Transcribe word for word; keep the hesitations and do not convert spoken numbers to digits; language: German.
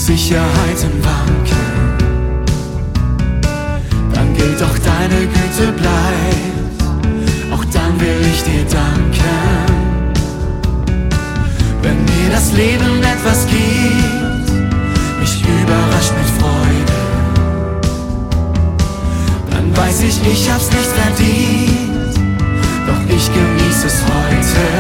Sicherheiten wanken, dann gilt doch deine Güte bleibt, auch dann will ich dir danken. Wenn mir das Leben etwas gibt, mich überrascht mit Freude, dann weiß ich, ich hab's nicht verdient, doch ich genieße es heute.